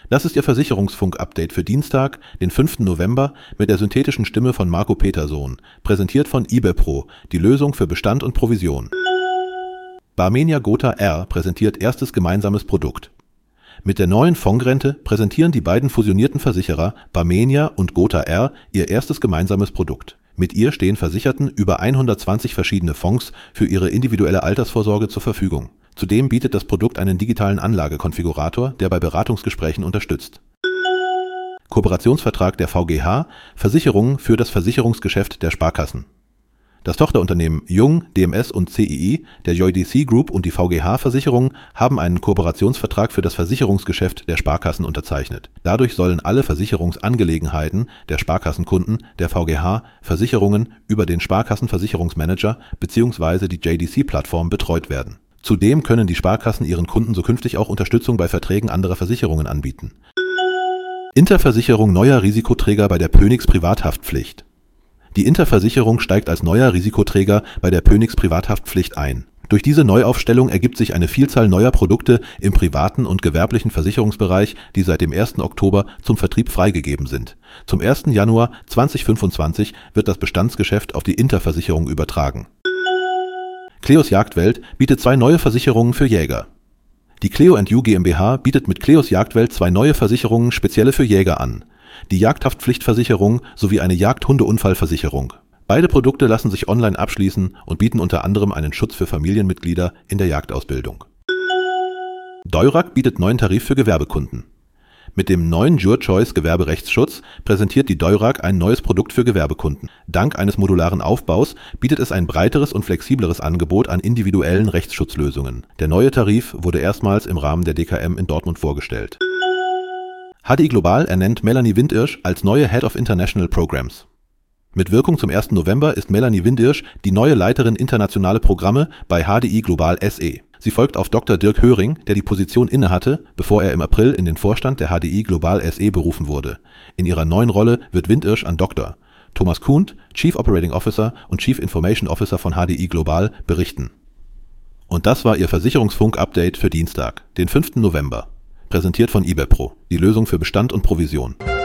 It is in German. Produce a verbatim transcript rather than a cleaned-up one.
Das ist Ihr Versicherungsfunk-Update für Dienstag, den fünften November, mit der synthetischen Stimme von Marco Petersohn, präsentiert von IBEPRO, die Lösung für Bestand und Provision. Barmenia Gotha R präsentiert erstes gemeinsames Produkt. Mit der neuen Fondsrente präsentieren die beiden fusionierten Versicherer Barmenia und Gotha R ihr erstes gemeinsames Produkt. Mit ihr stehen Versicherten über hundertzwanzig verschiedene Fonds für ihre individuelle Altersvorsorge zur Verfügung. Zudem bietet das Produkt einen digitalen Anlagekonfigurator, der bei Beratungsgesprächen unterstützt. Kooperationsvertrag der V G H, Versicherungen für das Versicherungsgeschäft der Sparkassen. Das Tochterunternehmen Jung, D M S und C I I, der J D C Group und die V G H-Versicherung haben einen Kooperationsvertrag für das Versicherungsgeschäft der Sparkassen unterzeichnet. Dadurch sollen alle Versicherungsangelegenheiten der Sparkassenkunden der V G H-Versicherungen über den Sparkassenversicherungsmanager bzw. die J D C-Plattform betreut werden. Zudem können die Sparkassen ihren Kunden so künftig auch Unterstützung bei Verträgen anderer Versicherungen anbieten. Interversicherung neuer Risikoträger bei der Phoenix Privathaftpflicht. Die Interversicherung steigt als neuer Risikoträger bei der Phoenix Privathaftpflicht ein. Durch diese Neuaufstellung ergibt sich eine Vielzahl neuer Produkte im privaten und gewerblichen Versicherungsbereich, die seit dem ersten Oktober zum Vertrieb freigegeben sind. Zum ersten Januar zweitausendfünfundzwanzig wird das Bestandsgeschäft auf die Interversicherung übertragen. Cleos Jagdwelt bietet zwei neue Versicherungen für Jäger. Die Cleo and You GmbH bietet mit Cleos Jagdwelt zwei neue Versicherungen spezielle für Jäger an. Die Jagdhaftpflichtversicherung sowie eine Jagdhundeunfallversicherung. Beide Produkte lassen sich online abschließen und bieten unter anderem einen Schutz für Familienmitglieder in der Jagdausbildung. Deurag bietet neuen Tarif für Gewerbekunden. Mit dem neuen Your-Choice Gewerberechtsschutz präsentiert die Deurag ein neues Produkt für Gewerbekunden. Dank eines modularen Aufbaus bietet es ein breiteres und flexibleres Angebot an individuellen Rechtsschutzlösungen. Der neue Tarif wurde erstmals im Rahmen der D K M in Dortmund vorgestellt. H D I Global ernennt Melanie Windirsch als neue Head of International Programs. Mit Wirkung zum ersten November ist Melanie Windirsch die neue Leiterin internationale Programme bei H D I Global S E. Sie folgt auf Doktor Dirk Höring, der die Position innehatte, bevor er im April in den Vorstand der H D I Global S E berufen wurde. In ihrer neuen Rolle wird Windirsch an Doktor Thomas Kuhnt, Chief Operating Officer und Chief Information Officer von H D I Global, berichten. Und das war Ihr Versicherungsfunk-Update für Dienstag, den fünften November. Präsentiert von IBEPRO, die Lösung für Bestand und Provision.